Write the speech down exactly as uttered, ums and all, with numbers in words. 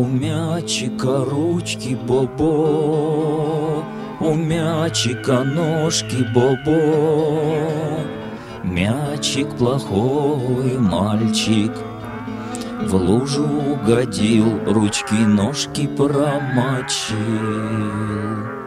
мячика ручки бобо, у мячика ножки бобо. Мячик плохой мальчик, в лужу угодил, ручки-ножки промочил.